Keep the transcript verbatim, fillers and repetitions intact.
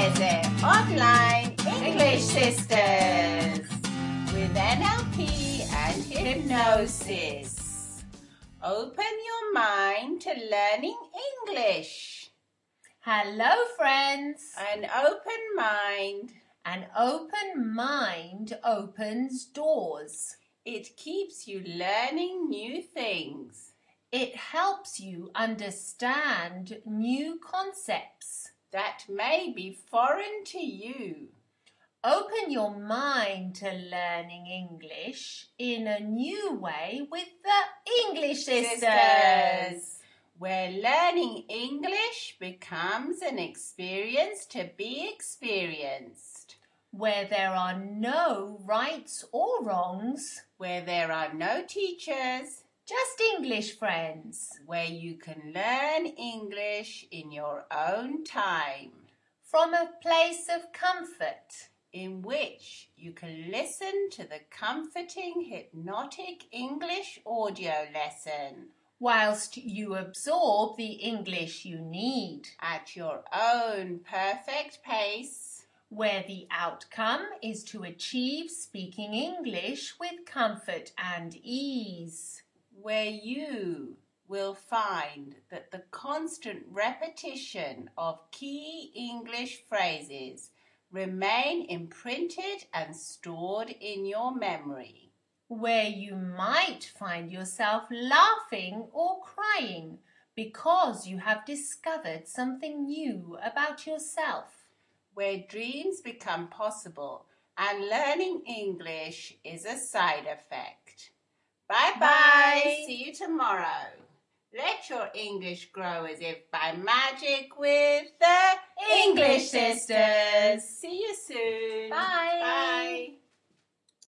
Visit Online English Sisters with N L P and hypnosis. Open your mind to learning English. Hello, friends. An open mind. An open mind opens doors. It keeps you learning new things. It helps you understand new concepts that may be foreign to you. Open your mind to learning English in a new way with the English Sisters, Sisters, where learning English becomes an experience to be experienced. Where there are no rights or wrongs. Where there are no teachers. Just English friends. Where you can learn English in your own time. From a place of comfort. In which you can listen to the comforting hypnotic English audio lesson. Whilst you absorb the English you need. At your own perfect pace. Where the outcome is to achieve speaking English with comfort and ease. Where you will find that the constant repetition of key English phrases remain imprinted and stored in your memory. Where you might find yourself laughing or crying because you have discovered something new about yourself. Where dreams become possible and learning English is a side effect. Bye-bye. Bye. See you tomorrow. Let your English grow as if by magic with the English Sisters. See you soon. Bye.